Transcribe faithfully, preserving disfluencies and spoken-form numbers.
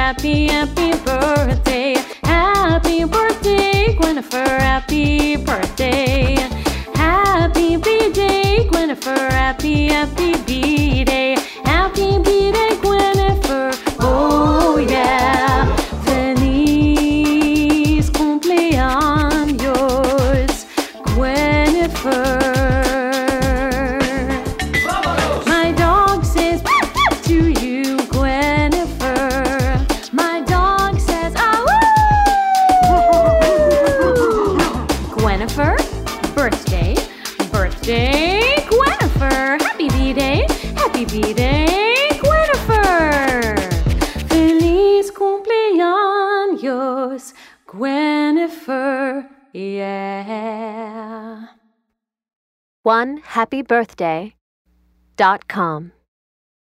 happy, happy birthday. Happy birthday, Gwennifer, happy birthday. Happy B-Day, Gwennifer, happy, happy B-Day. Happy B-Day, Gwennifer, oh yeah. Feliz cumpleaños, Gwennifer. My dog says to you, Gwennifer. My dog says, ah woo! Gwennifer, birthday, birthday, Gwennifer. Happy B-Day, happy B-Day, Gwennifer. Feliz cumpleaños, Gwennifer, yeah. one happy birthday dot com